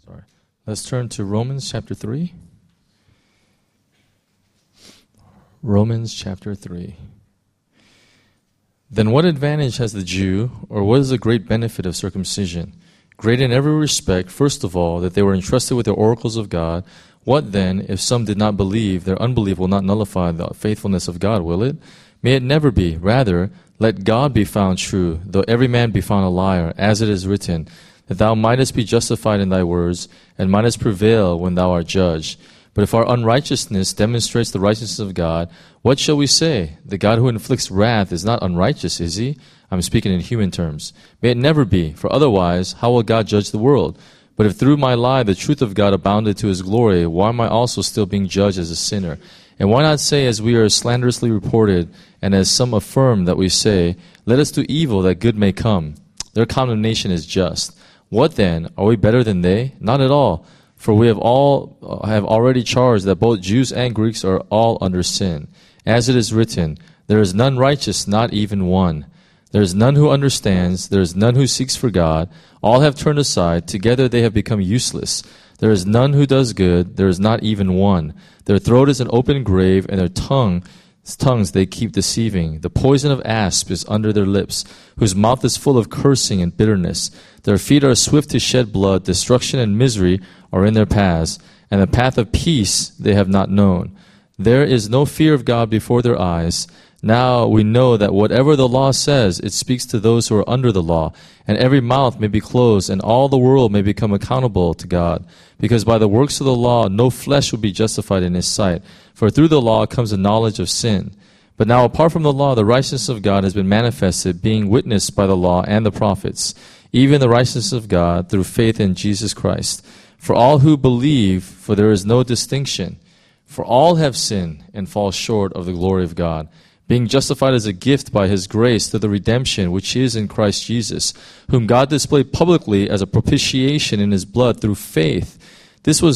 Sorry. Let's turn to Romans chapter 3. Romans chapter 3. Then what advantage has the Jew, or what is the great benefit of circumcision? Great in every respect, first of all, that they were entrusted with the oracles of God. What then, if some did not believe, their unbelief will not nullify the faithfulness of God, will it? May it never be. Rather, let God be found true, though every man be found a liar, as it is written, that thou mightest be justified in thy words, and mightest prevail when thou art judged. But if our unrighteousness demonstrates the righteousness of God, what shall we say? The God who inflicts wrath is not unrighteous, is he? I'm speaking in human terms. May it never be, for otherwise, how will God judge the world? But if through my lie the truth of God abounded to his glory, why am I also still being judged as a sinner? And why not say, as we are slanderously reported, and as some affirm that we say, let us do evil that good may come? Their condemnation is just. What then? Are we better than they? Not at all. For we have already charged that both Jews and Greeks are all under sin. As it is written, there is none righteous, not even one. There is none who understands. There is none who seeks for God. All have turned aside. Together they have become useless. There is none who does good. There is not even one. Their throat is an open grave, and their tongues they keep deceiving. The poison of asp is under their lips, whose mouth is full of cursing and bitterness. Their feet are swift to shed blood. Destruction and misery are in their paths, and the path of peace they have not known. There is no fear of God before their eyes. Now we know that whatever the law says, it speaks to those who are under the law, and every mouth may be closed, and all the world may become accountable to God. Because by the works of the law, no flesh will be justified in his sight. For through the law comes the knowledge of sin. But now apart from the law, the righteousness of God has been manifested, being witnessed by the law and the prophets, even the righteousness of God through faith in Jesus Christ. For all who believe, for there is no distinction. For all have sinned and fall short of the glory of God, being justified as a gift by his grace through the redemption which is in Christ Jesus, whom God displayed publicly as a propitiation in his blood through faith. This was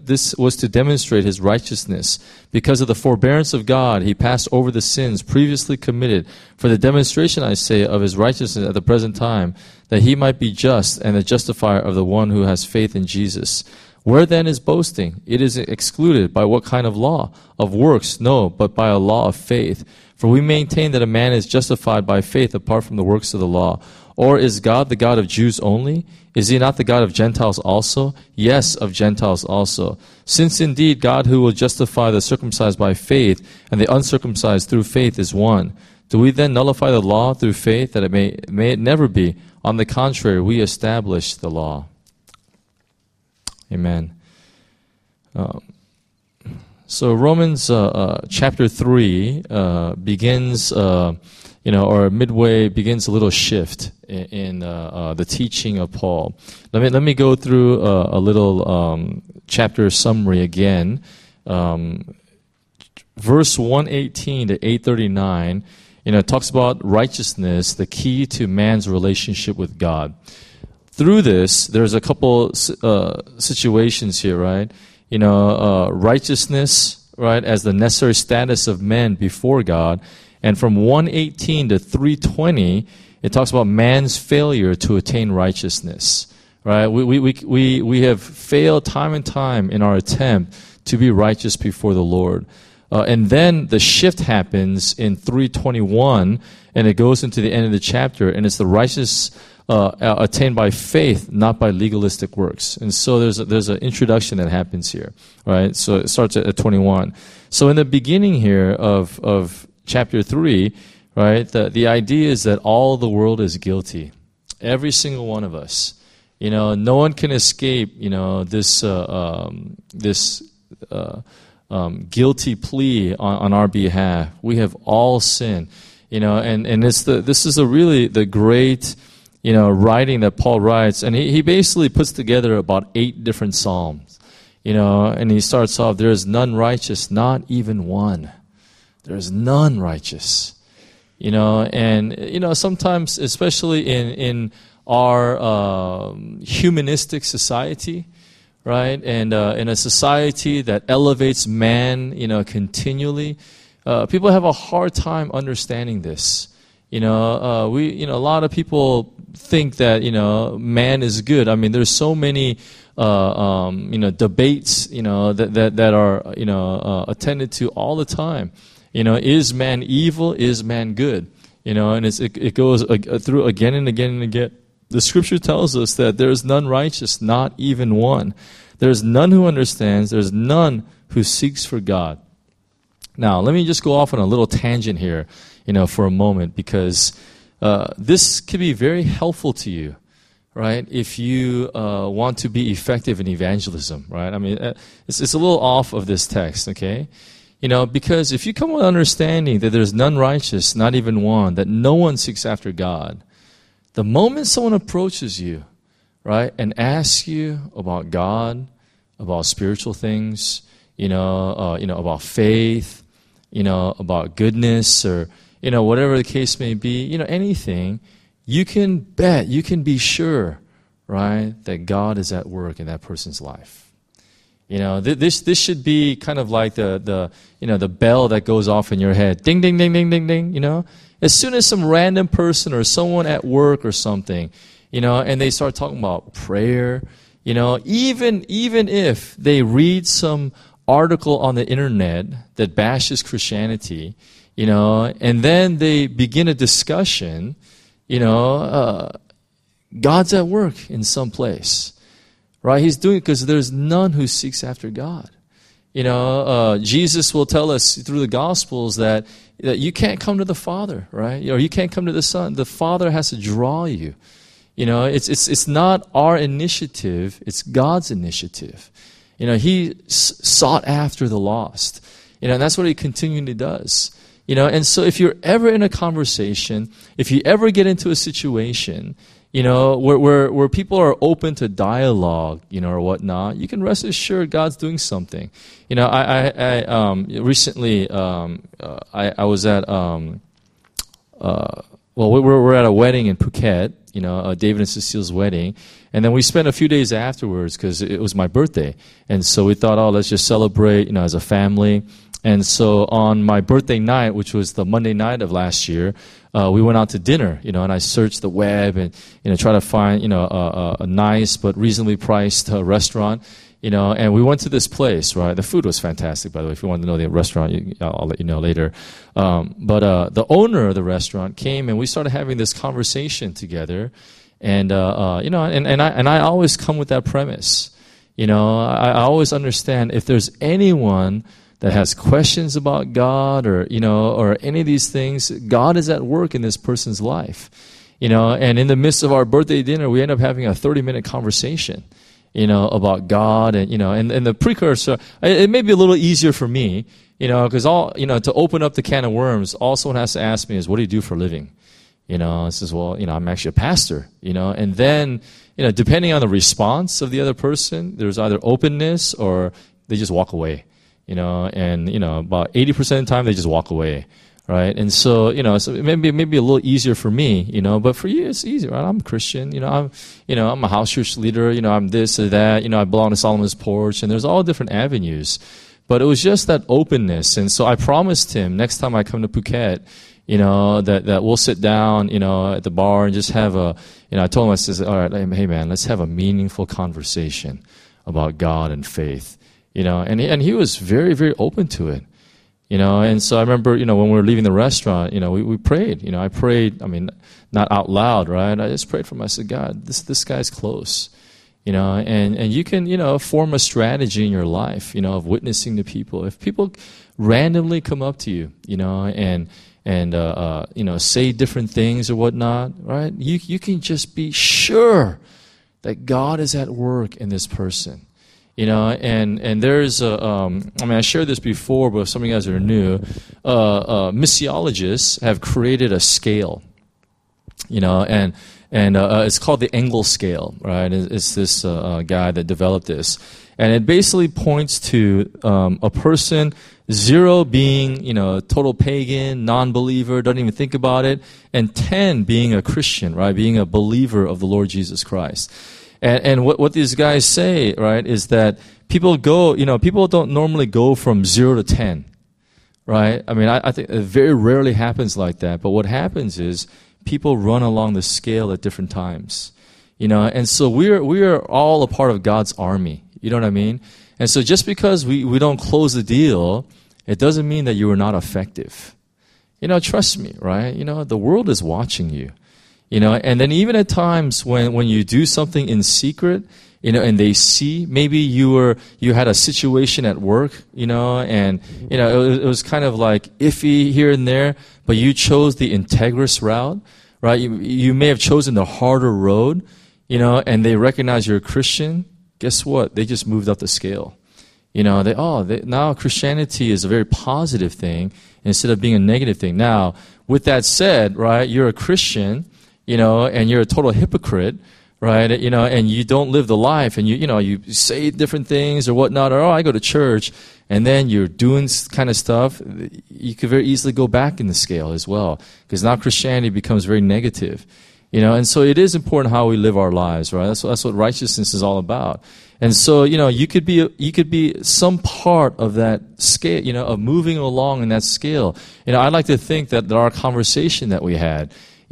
to demonstrate his righteousness. Because of the forbearance of God, he passed over the sins previously committed, for the demonstration, I say, of his righteousness at the present time, that he might be just and the justifier of the one who has faith in Jesus. Where then is boasting? It is excluded. By what kind of law? Of works? No, but by a law of faith. For we maintain that a man is justified by faith apart from the works of the law. Or is God the God of Jews only? Is he not the God of Gentiles also? Yes, of Gentiles also. Since indeed God who will justify the circumcised by faith and the uncircumcised through faith is one. Do we then nullify the law through faith, that it may it never be? On the contrary, we establish the law. Amen. So Romans chapter 3 begins, or midway begins a little shift in the teaching of Paul. Let me go through a little chapter summary again. Verse 118 to 839, talks about righteousness, the key to man's relationship with God. Through this, there's a couple situations here, right? Righteousness, right, as the necessary status of men before God. And from 118 to 320, it talks about man's failure to attain righteousness, right? We have failed time and time in our attempt to be righteous before the Lord. And then the shift happens in 321, and it goes into the end of the chapter, and it's the righteous attained by faith, not by legalistic works. And so there's an introduction that happens here, right? So it starts at 21. So in the beginning here of chapter 3, right, the idea is that all the world is guilty. Every single one of us. No one can escape, this guilty plea on our behalf. We have all sinned, and this is really the great, writing that Paul writes, and he basically puts together about 8 different psalms, and he starts off, there is none righteous, not even one. There is none righteous, and sometimes, especially in our humanistic society, right, and in a society that elevates man, continually, people have a hard time understanding this. A lot of people think that, man is good. I mean, there's so many, debates, that are, attended to all the time. Is man evil? Is man good? And it goes through again and again and again. The scripture tells us that there is none righteous, not even one. There's none who understands. There's none who seeks for God. Now, let me just go off on a little tangent here, for a moment, because this can be very helpful to you, right? If you want to be effective in evangelism, right? I mean, it's a little off of this text, okay? Because if you come with understanding that there's none righteous, not even one, that no one seeks after God, the moment someone approaches you, right, and asks you about God, about spiritual things, about faith, about goodness, or, whatever the case may be, anything, you can bet, you can be sure, right, that God is at work in that person's life. This should be kind of like the bell that goes off in your head. Ding, ding, ding, ding, ding, ding, As soon as some random person or someone at work or something, and they start talking about prayer, even if they read some article on the internet that bashes Christianity, and then they begin a discussion, God's at work in some place, right? He's doing it because there's none who seeks after God. Jesus will tell us through the Gospels that you can't come to the Father, right? Or you can't come to the Son. The Father has to draw you. It's not our initiative, it's God's initiative. He sought after the lost. And that's what He continually does. And so if you're ever in a conversation, if you ever get into a situation, where people are open to dialogue, or whatnot, you can rest assured God's doing something. I recently, I was at, we're at a wedding in Phuket, David and Cecile's wedding. And then we spent a few days afterwards because it was my birthday. And so we thought, let's just celebrate, as a family. And so on my birthday night, which was the Monday night of last year, we went out to dinner, and I searched the web and, try to find, a nice but reasonably priced restaurant, and we went to this place, right? The food was fantastic, by the way. If you want to know the restaurant, I'll let you know later. But the owner of the restaurant came and we started having this conversation together. And, I always come with that premise. I always understand if there's anyone that has questions about God or any of these things, God is at work in this person's life. And in the midst of our birthday dinner, we end up having a 30-minute conversation, about God and, and the precursor, it may be a little easier for me, because to open up the can of worms, all someone has to ask me is, what do you do for a living? I says, well, I'm actually a pastor, and then, depending on the response of the other person, there's either openness or they just walk away. And about 80% of the time they just walk away, right? And so, so it may be a little easier for me, but for you it's easy, right? I'm a Christian, I'm a house church leader, I'm this or that, I belong to Solomon's Porch, and there's all different avenues. But it was just that openness, and so I promised him next time I come to Phuket, that we'll sit down, at the bar and just have I told him, I said, all right, hey man, let's have a meaningful conversation about God and faith. And he was very, very open to it, and so I remember, when we were leaving the restaurant, we prayed, I prayed, not out loud, right? I just prayed for him. I said, God, this guy's close, and you can, form a strategy in your life, of witnessing to people. If people randomly come up to you, and say different things or whatnot, right? You can just be sure that God is at work in this person. And there's I shared this before, but if some of you guys are new, missiologists have created a scale, and it's called the Engel scale, right? It's this guy that developed this, and it basically points to a person, 0 being, total pagan, non-believer, doesn't even think about it, and 10 being a Christian, right? Being a believer of the Lord Jesus Christ. And what these guys say, right, is that people don't normally go from 0 to 10, right? I mean, I think it very rarely happens like that. But what happens is people run along the scale at different times, and so we are all a part of God's army. You know what I mean? And so just because we don't close the deal, it doesn't mean that you are not effective. Trust me, right? The world is watching you. And then even at times when you do something in secret, and they see, maybe you had a situation at work, and it was kind of like iffy here and there, but you chose the integrous route, right? You may have chosen the harder road, and they recognize you're a Christian. Guess what? They just moved up the scale. Now Christianity is a very positive thing instead of being a negative thing. Now, with that said, right, you're a Christian, and you're a total hypocrite, right? And you don't live the life, and you say different things or whatnot, or I go to church, and then you're doing kind of stuff. You could very easily go back in the scale as well, because now Christianity becomes very negative, And so it is important how we live our lives, right? That's what righteousness is all about. And so you could be some part of that scale, of moving along in that scale. I'd like to think that our conversation that we had,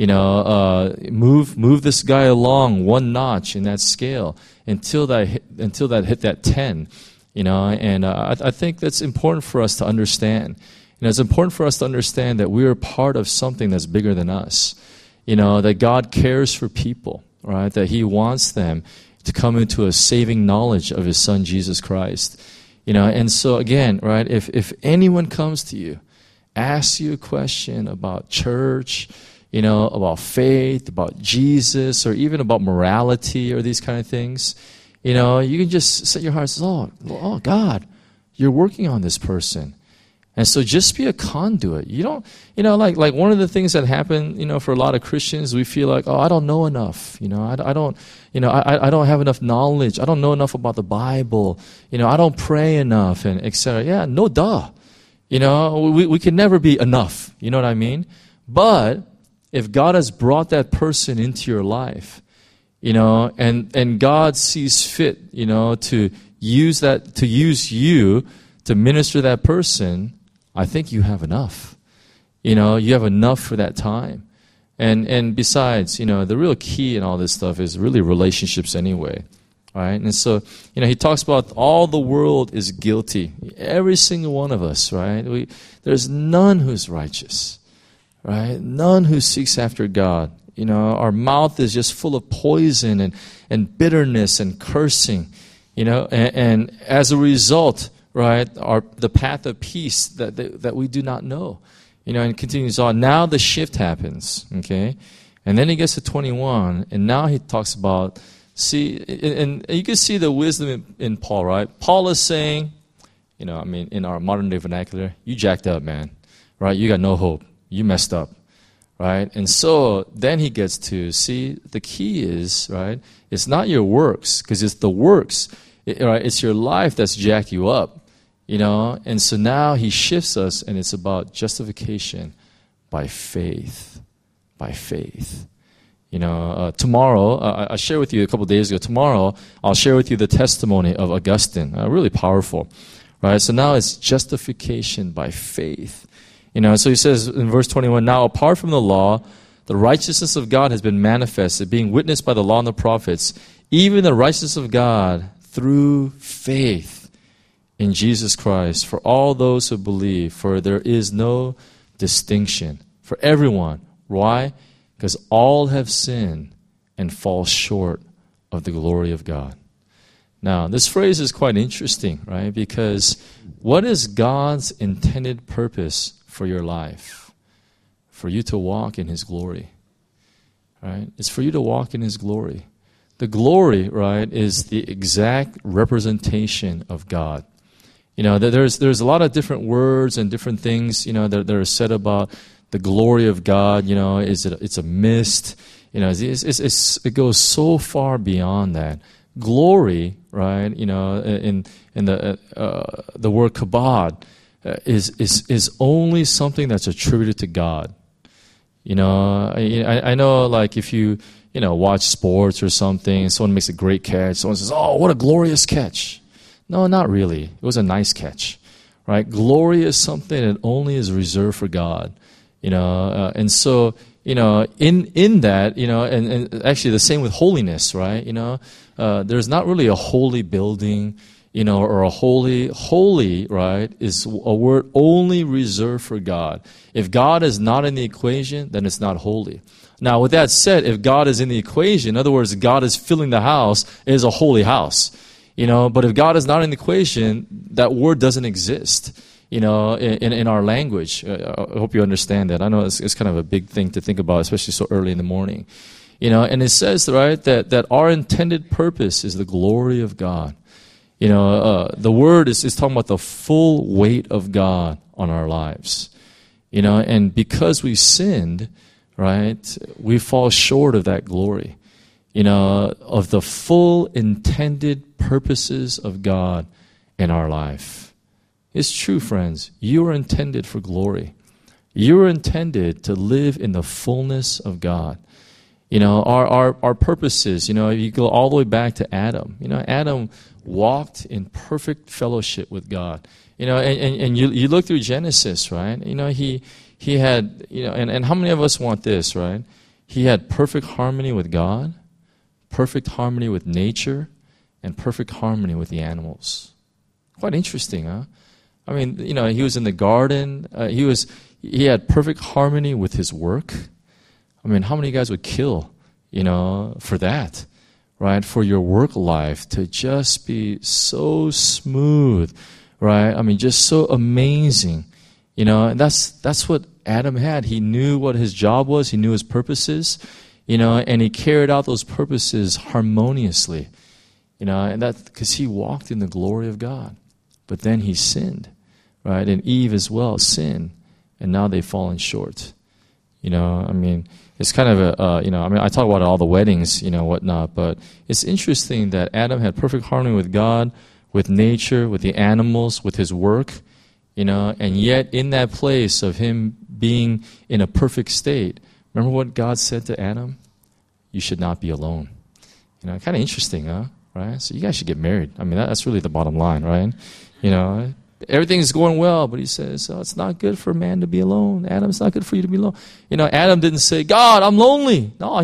move this guy along one notch in that scale until that hit that 10, and I think that's important for us to understand. It's important for us to understand that we are part of something that's bigger than us. That God cares for people, right? That He wants them to come into a saving knowledge of His Son, Jesus Christ. And so again, right, if anyone comes to you, asks you a question about church, about faith, about Jesus, or even about morality or these kind of things, you can just set your heart and say, oh, God, you're working on this person. And so just be a conduit. You don't, like one of the things that happen, for a lot of Christians, we feel like, I don't know enough. I don't have enough knowledge. I don't know enough about the Bible. I don't pray enough, and etc. Yeah, no duh. We can never be enough. You know what I mean? But if God has brought that person into your life, and God sees fit, to use you to minister to that person, I think you have enough. You have enough for that time. And besides, the real key in all this stuff is really relationships anyway. Right? And so, he talks about all the world is guilty. Every single one of us, right? There's none who's righteous. Right? None who seeks after God. Our mouth is just full of poison and bitterness and cursing. And as a result, right, the path of peace that we do not know. And it continues on. Now the shift happens, okay? And then he gets to 21, and now he talks about, and you can see the wisdom in Paul, right? Paul is saying, in our modern day vernacular, you jacked up, man, right? You got no hope. You messed up, right? And so then he gets to, the key is, right, it's not your works, because it's the works, right? It's your life that's jacked you up. And so now he shifts us, and it's about justification by faith. By faith. Tomorrow, I shared with you a couple of days ago, tomorrow I'll share with you the testimony of Augustine. Really powerful. Right? So now it's justification by faith. So he says in verse 21, now apart from the law, the righteousness of God has been manifested, being witnessed by the law and the prophets, even the righteousness of God through faith in Jesus Christ, for all those who believe, for there is no distinction for everyone. Why? Because all have sinned and fall short of the glory of God. Now, this phrase is quite interesting, right? Because what is God's intended purpose for your life? For you to walk in His glory, right? It's for you to walk in His glory. The glory, right, is the exact representation of God. There's a lot of different words and different things, that are said about the glory of God. It's a mist. It goes so far beyond that. Glory, right? In the word kabod is only something that's attributed to God. I know, like if you watch sports or something, someone makes a great catch, someone says, "Oh, what a glorious catch." No, not really. It was a nice catch, right? Glory is something that only is reserved for God, and so, in that, and actually the same with holiness, right? There's not really a holy building, or a holy, right, is a word only reserved for God. If God is not in the equation, then it's not holy. Now, with that said, if God is in the equation, in other words, God is filling the house, it is a holy house. But if God is not in the equation, that word doesn't exist, in our language. I hope you understand that. I know it's kind of a big thing to think about, especially so early in the morning. And it says, right, that our intended purpose is the glory of God. The word is talking about the full weight of God on our lives. And because we sinned, right, we fall short of that glory, of the full intended purposes of God in our life. It's true, friends. You are intended for glory. You are intended to live in the fullness of God. Our purposes, you go all the way back to Adam. Adam walked in perfect fellowship with God. And you look through Genesis, right? He had, and how many of us want this, right? He had perfect harmony with God, perfect harmony with nature, and perfect harmony with the animals. Quite interesting, huh? I mean, he was in the garden. He had perfect harmony with his work. I mean, how many guys would kill, for that, right? For your work life to just be so smooth, right? I mean, just so amazing, and that's what Adam had. He knew what his job was. He knew his purposes, and he carried out those purposes harmoniously, and that because he walked in the glory of God. But then he sinned, right? And Eve as well sinned, and now they've fallen short. I mean, it's kind of I talk about all the weddings, whatnot, but it's interesting that Adam had perfect harmony with God, with nature, with the animals, with his work, and yet in that place of him being in a perfect state, remember what God said to Adam? You should not be alone. Kind of interesting, huh? Right? So you guys should get married. I mean, that's really the bottom line, right? Everything's going well, but he says, it's not good for a man to be alone. Adam, it's not good for you to be alone. Adam didn't say, God, I'm lonely. No,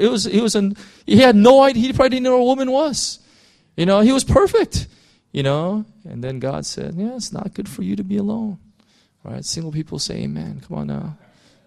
he had no idea. He probably didn't know what a woman was. He was perfect. And then God said, it's not good for you to be alone. Right? Single people say amen. Come on now.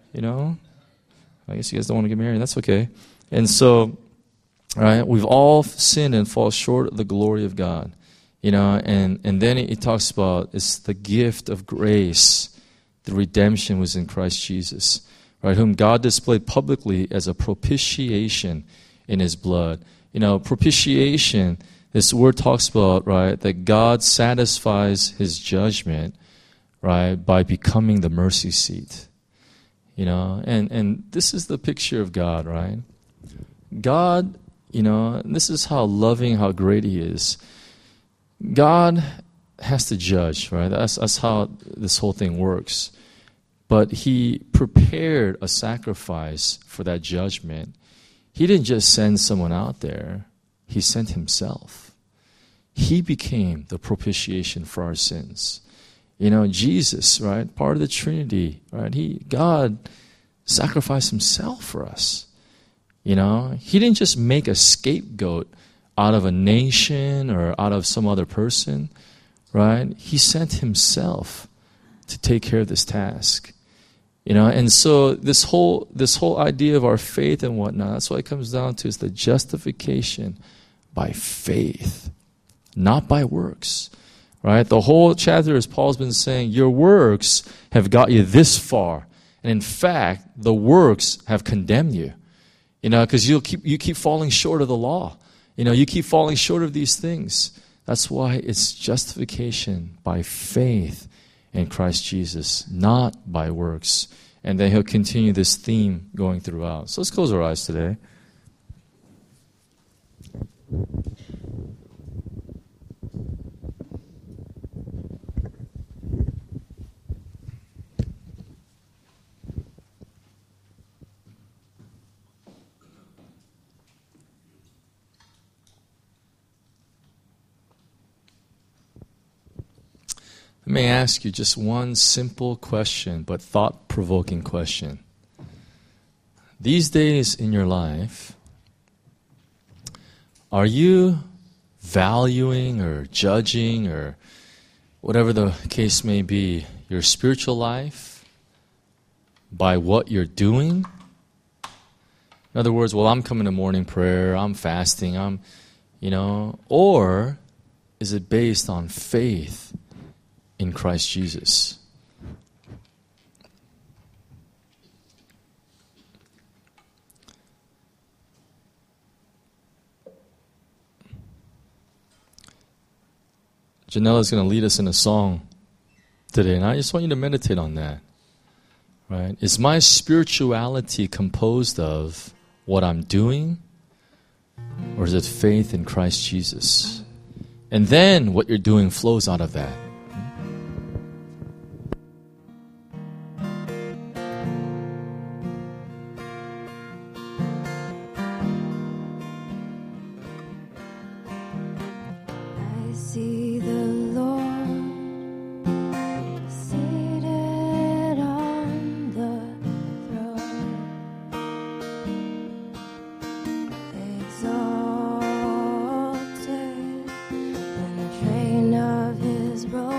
I guess you guys don't want to get married. That's okay. And so, right, we've all sinned and fall short of the glory of God. And then it talks about it's the gift of grace. The redemption was in Christ Jesus, right? Whom God displayed publicly as a propitiation in his blood. Propitiation, this word talks about, right, that God satisfies his judgment, right, by becoming the mercy seat. And this is the picture of God, right? God, and this is how loving, how great he is. God has to judge, right? That's how this whole thing works. But he prepared a sacrifice for that judgment. He didn't just send someone out there. He sent himself. He became the propitiation for our sins. Jesus, right? Part of the Trinity, right? God sacrificed himself for us. He didn't just make a scapegoat out of a nation or out of some other person, right? He sent himself to take care of this task. And so this whole idea of our faith and whatnot, that's what it comes down to, is the justification by faith, not by works. Right? The whole chapter, as Paul's been saying, your works have got you this far. And in fact, the works have condemned you. Because you keep falling short of the law. You keep falling short of these things. That's why it's justification by faith in Christ Jesus, not by works. And then he'll continue this theme going throughout. So let's close our eyes today. Let me ask you just one simple question, but thought-provoking question. These days in your life, are you valuing or judging or whatever the case may be, your spiritual life by what you're doing? In other words, well, I'm coming to morning prayer, I'm fasting, or is it based on faith in Christ Jesus? Janella is going to lead us in a song today, and I just want you to meditate on that. Right? Is my spirituality composed of what I'm doing, or is it faith in Christ Jesus? And then what you're doing flows out of that. I see the Lord seated on the throne, exalted, and the train of His broken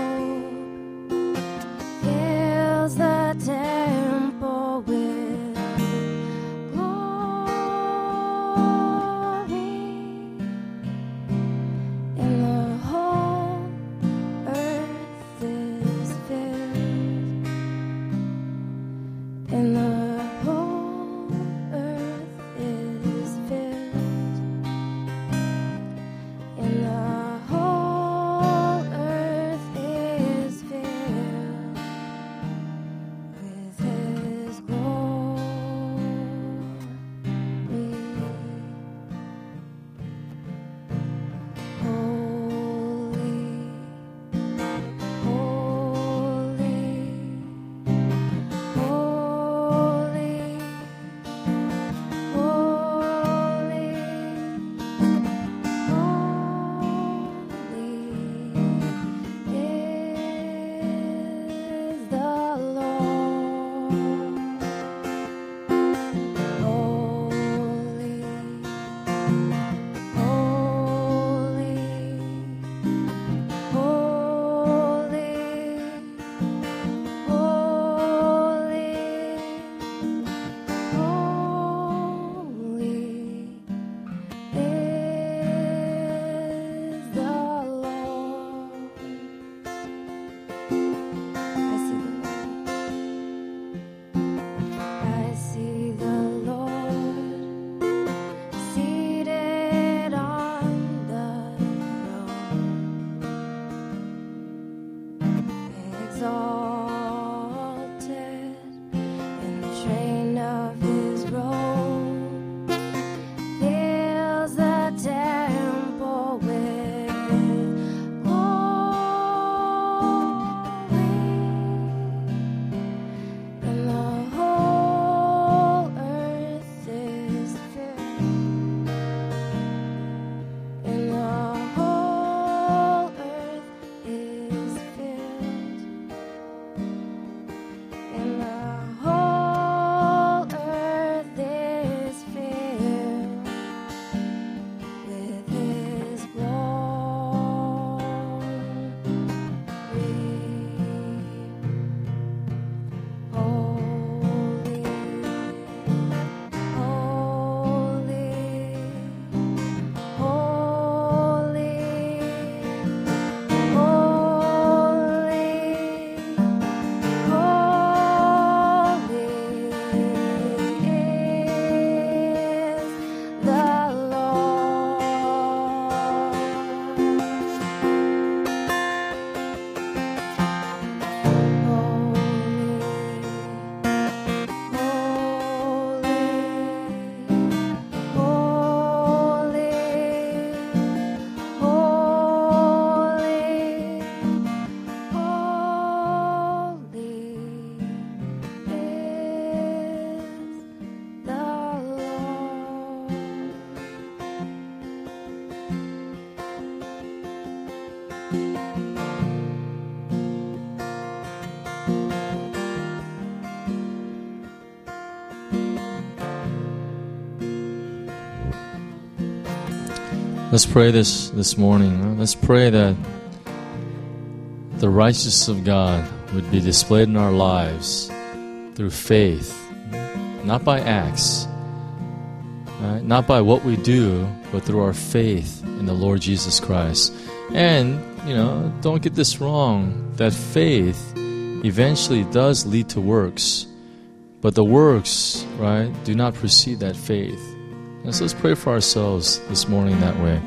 Let's pray this morning. Let's pray that the righteousness of God would be displayed in our lives through faith, not by acts, not by what we do, but through our faith in the Lord Jesus Christ. And, don't get this wrong, that faith eventually does lead to works, but the works, right, do not precede that faith. And so let's pray for ourselves this morning that way.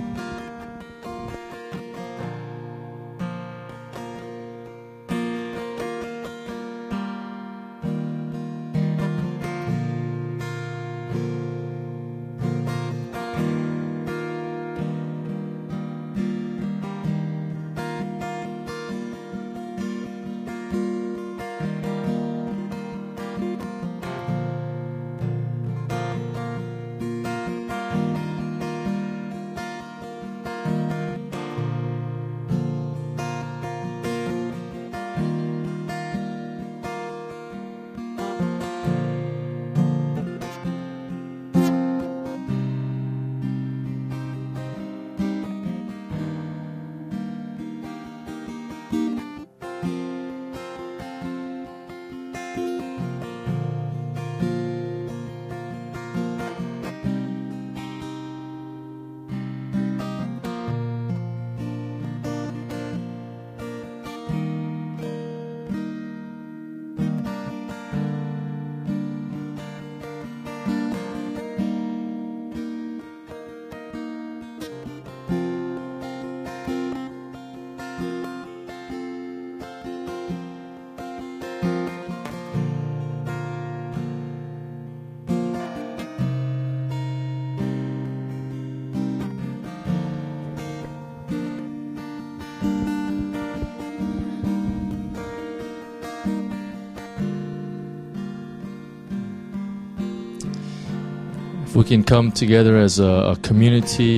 We can come together as a community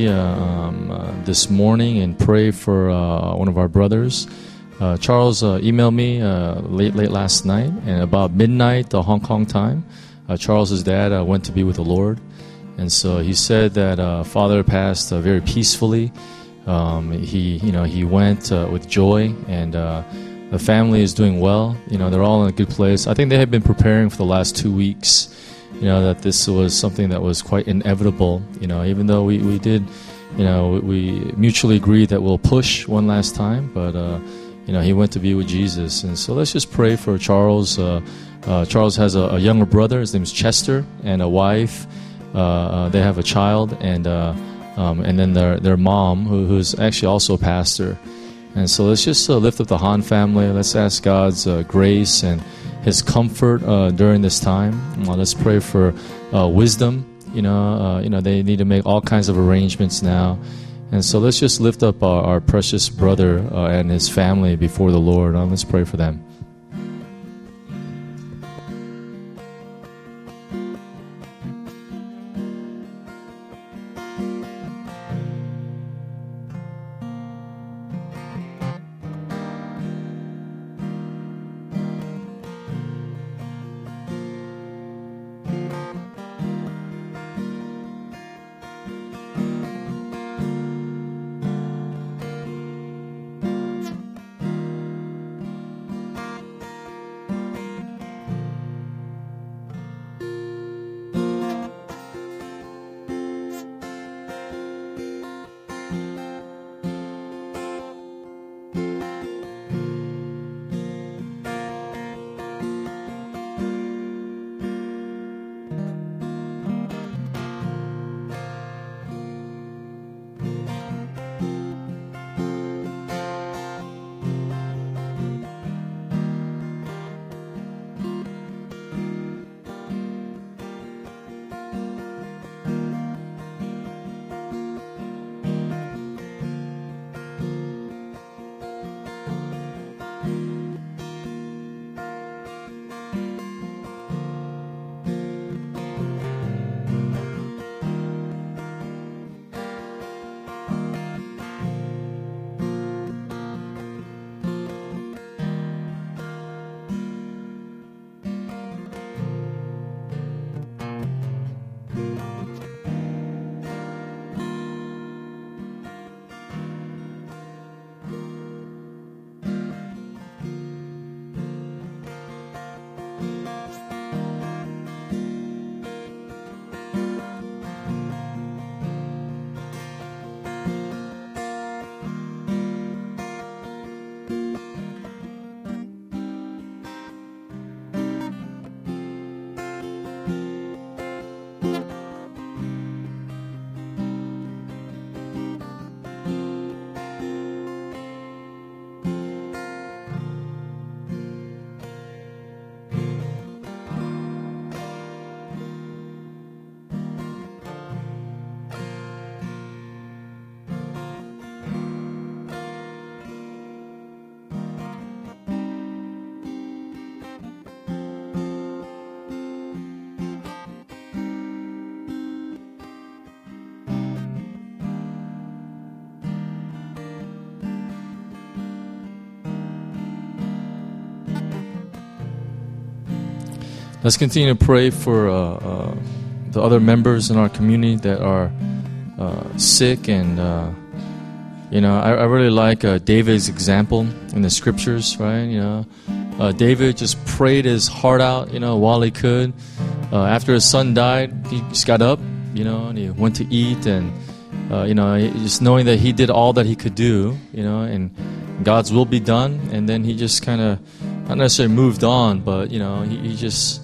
this morning and pray for one of our brothers. Charles emailed me late last night, and about midnight Hong Kong time, Charles's dad went to be with the Lord, and so he said that father passed very peacefully. He went with joy, and the family is doing well. They're all in a good place. I think they had been preparing for the last 2 weeks. That this was something that was quite inevitable, even though we did, we mutually agreed that we'll push one last time, but, he went to be with Jesus. And so let's just pray for Charles. Charles has a younger brother. His name is Chester, and a wife. They have a child, and then their mom, who's actually also a pastor. And so let's just lift up the Han family. Let's ask God's grace and His comfort during this time. Let's pray for wisdom. They need to make all kinds of arrangements now. And so let's just lift up our precious brother and his family before the Lord. Let's pray for them. Let's continue to pray for the other members in our community that are sick. And, I really like David's example in the scriptures, right? David just prayed his heart out, while he could. After his son died, he just got up, and he went to eat. And, just knowing that he did all that he could do, and God's will be done. And then he just kind of, not necessarily moved on, but, he just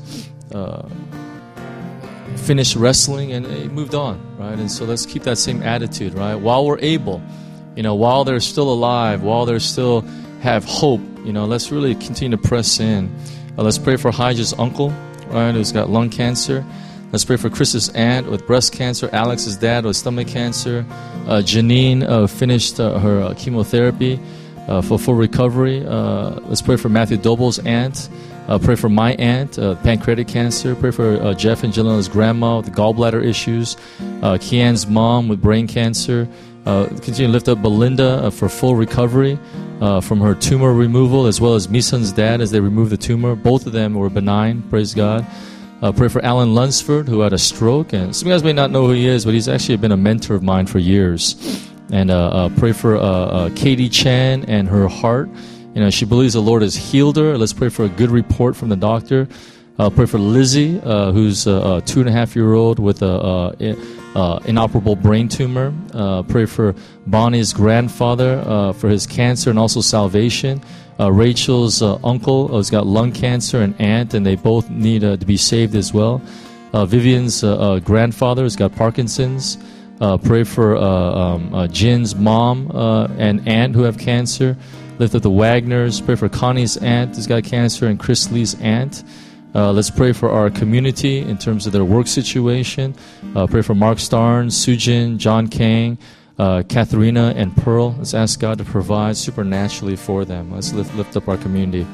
finished wrestling and he moved on, right? And so let's keep that same attitude, right? While we're able, while they're still alive, while they still have hope, let's really continue to press in. Let's pray for Haj's uncle, right, who's got lung cancer. Let's pray for Chris's aunt with breast cancer, Alex's dad with stomach cancer. Janine finished her chemotherapy for full recovery. Let's pray for Matthew Doble's aunt. Pray for my aunt, pancreatic cancer. Pray for Jeff and Jillian's grandma with gallbladder issues. Kian's mom with brain cancer. Continue to lift up Belinda for full recovery from her tumor removal, as well as Misun's dad as they remove the tumor. Both of them were benign, praise God. Pray for Alan Lunsford, who had a stroke. And some guys may not know who he is, but he's actually been a mentor of mine for years. And pray for Katie Chan and her heart. She believes the Lord has healed her. Let's pray for a good report from the doctor. Pray for Lizzie, who's a 2.5-year-old with a inoperable brain tumor. Pray for Bonnie's grandfather for his cancer and also salvation. Rachel's uncle has got lung cancer and aunt, and they both need to be saved as well. Vivian's grandfather has got Parkinson's. Pray for Jin's mom and aunt who have cancer. Lift up the Wagners. Pray for Connie's aunt who's got cancer and Chris Lee's aunt. Let's pray for our community in terms of their work situation. Pray for Mark Starnes, Sujin, John Kang, Katharina, and Pearl. Let's ask God to provide supernaturally for them. Let's lift up our community.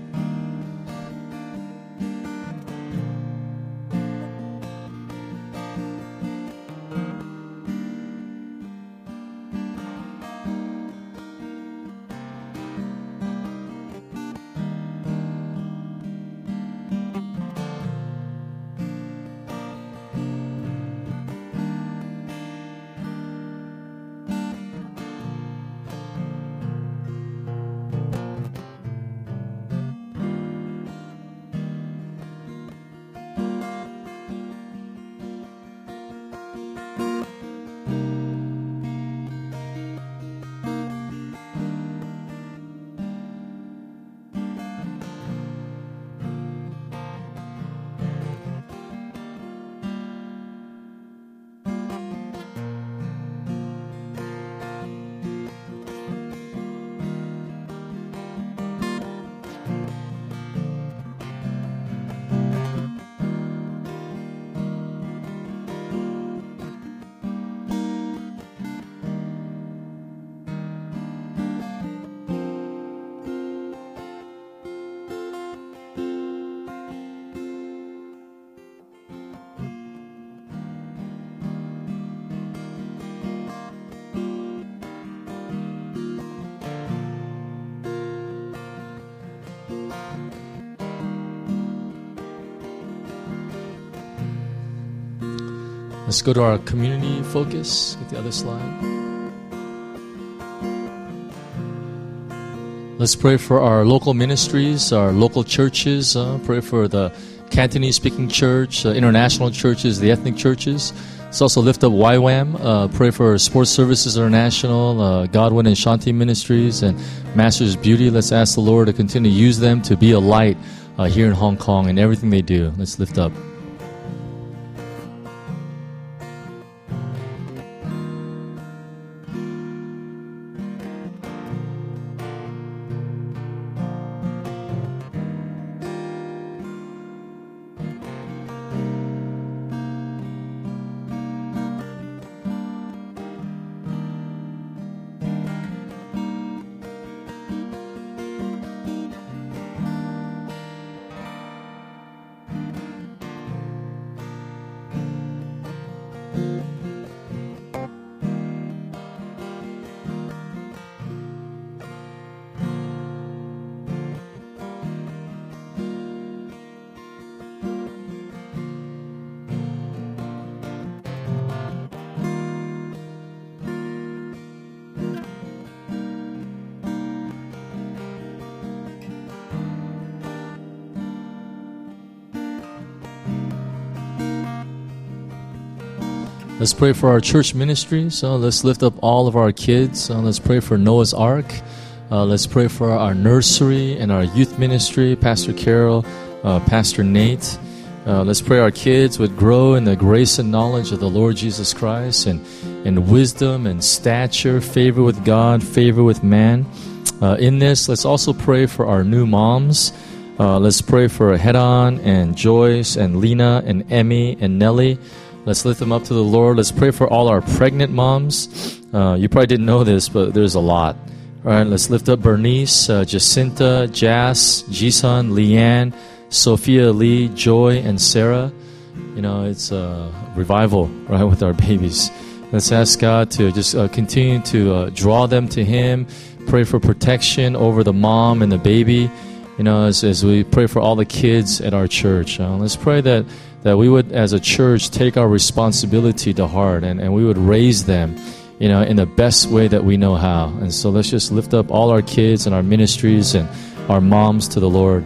Let's go to our community focus. Get the other slide. Let's pray for our local ministries, our local churches. Pray for the Cantonese-speaking church, international churches, the ethnic churches. Let's also lift up YWAM. Pray for Sports Services International, Godwin and Shanti Ministries, and Masters Beauty. Let's ask the Lord to continue to use them to be a light here in Hong Kong in everything they do. Let's lift up. Let's pray for our church ministry. So let's lift up all of our kids. Let's pray for Noah's Ark. Let's pray for our nursery and our youth ministry, Pastor Carol, Pastor Nate. Let's pray our kids would grow in the grace and knowledge of the Lord Jesus Christ and wisdom and stature, favor with God, favor with man. In this, let's also pray for our new moms. Let's pray for Hedon and Joyce and Lena and Emmy and Nellie. Let's lift them up to the Lord. Let's pray for all our pregnant moms. You probably didn't know this, but there's a lot. All right, let's lift up Bernice, Jacinta, Jas, Jisun, Leanne, Sophia, Lee, Joy, and Sarah. You know, it's a revival, right, with our babies. Let's ask God to just continue to draw them to Him. Pray for protection over the mom and the baby. You know, as we pray for all the kids at our church. Let's pray that we would, as a church, take our responsibility to heart and we would raise them, you know, in the best way that we know how. And so let's just lift up all our kids and our ministries and our moms to the Lord.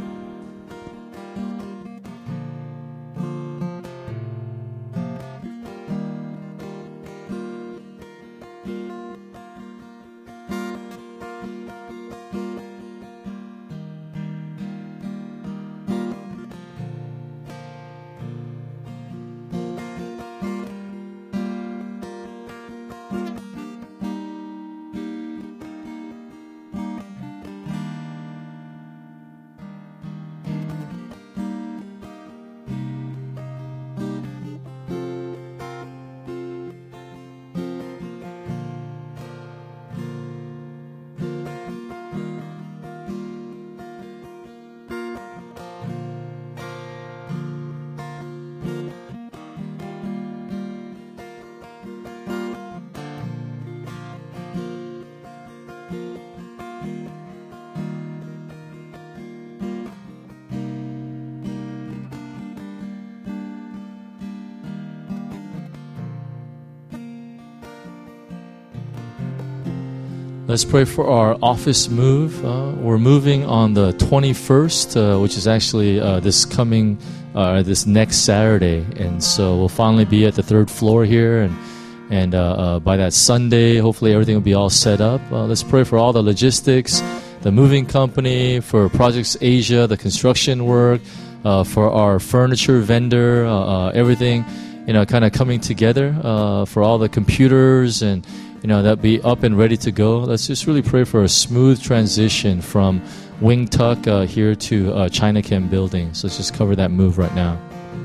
Let's pray for our office move. We're moving on the 21st, which is actually this next Saturday. And so we'll finally be at the third floor here. And by that Sunday, hopefully everything will be all set up. Let's pray for all the logistics, the moving company, for Projects Asia, the construction work, for our furniture vendor, everything, you know, kind of coming together, for all the computers and, you know, that be up and ready to go. Let's just really pray for a smooth transition from Wing Tuck here to Chinachem building. So let's just cover that move right now.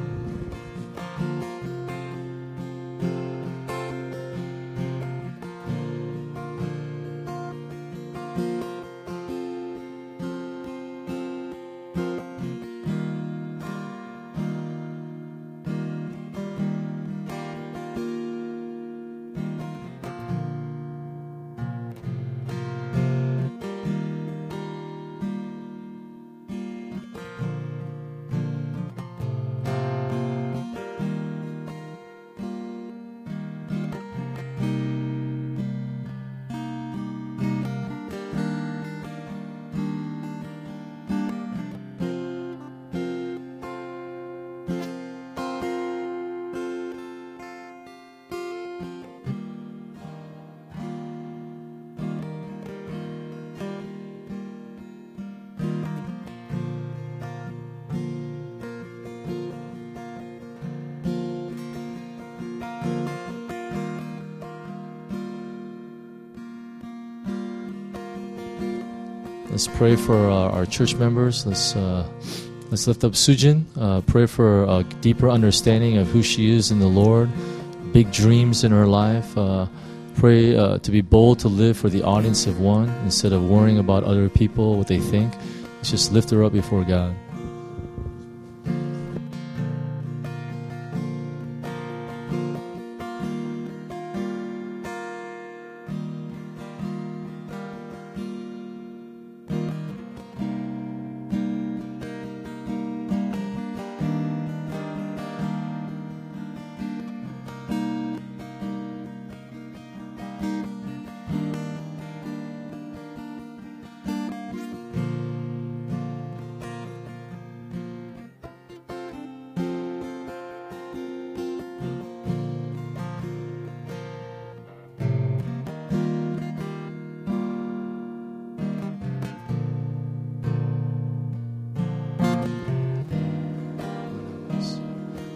Let's pray for our church members. Let's lift up Sujin. Pray for a deeper understanding of who she is in the Lord. Big dreams in her life. Pray to be bold to live for the audience of one instead of worrying about other people, what they think. Let's just lift her up before God.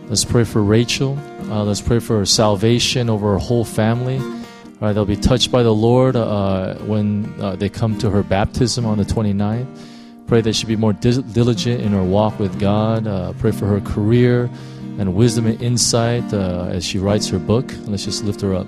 Let's pray for Rachel. Let's pray for her salvation over her whole family. They'll be touched by the Lord when they come to her baptism on the 29th. Pray that she be more diligent in her walk with God. Pray for her career and wisdom and insight as she writes her book. Let's just lift her up.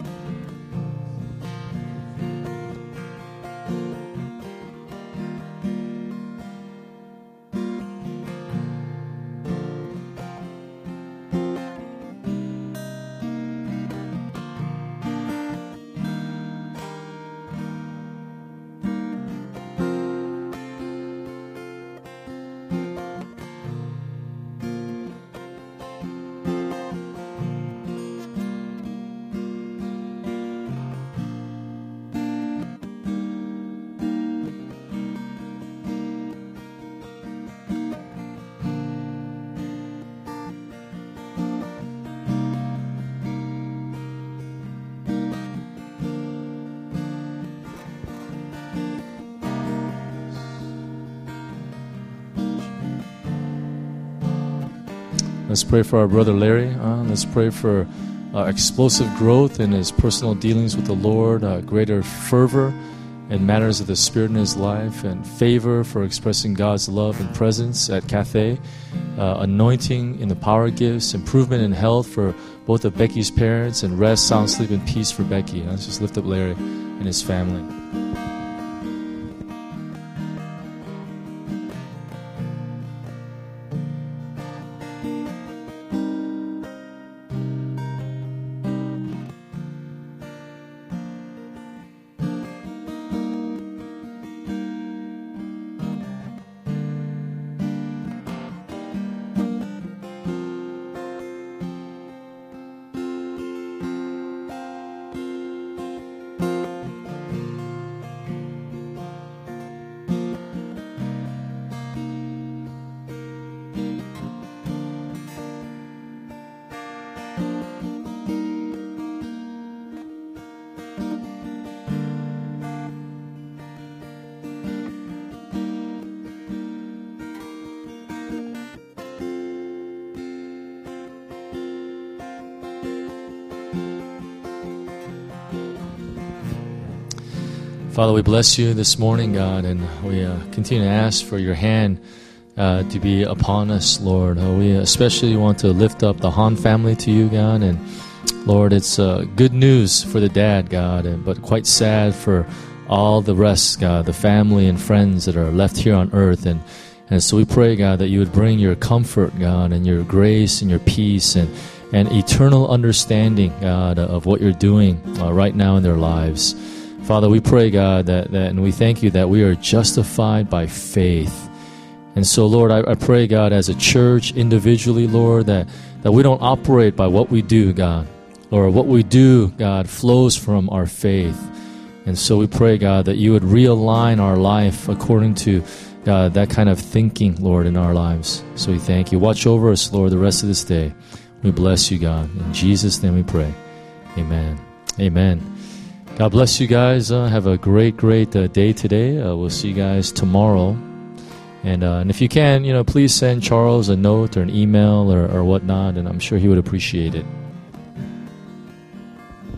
Let's pray for our brother Larry. Let's pray for explosive growth in his personal dealings with the Lord, greater fervor in matters of the Spirit in his life, and favor for expressing God's love and presence at Cathay, anointing in the power gifts, improvement in health for both of Becky's parents, and rest, sound sleep, and peace for Becky. Let's just lift up Larry and his family. Father, we bless you this morning, God, and we continue to ask for your hand to be upon us, Lord. We especially want to lift up the Han family to you, God, and Lord, it's good news for the dad, God, but quite sad for all the rest, God, the family and friends that are left here on earth. And so we pray, God, that you would bring your comfort, God, and your grace and your peace and eternal understanding, God, of what you're doing right now in their lives. Father, we pray, God, that and we thank you that we are justified by faith. And so, Lord, I pray, God, as a church, individually, Lord, that we don't operate by what we do, God. Lord, what we do, God, flows from our faith. And so we pray, God, that you would realign our life according to that kind of thinking, Lord, in our lives. So we thank you. Watch over us, Lord, the rest of this day. We bless you, God. In Jesus' name we pray. Amen. Amen. God bless you guys. Have a great day today. We'll see you guys tomorrow. And if you can, please send Charles a note or an email or whatnot, and I'm sure he would appreciate it.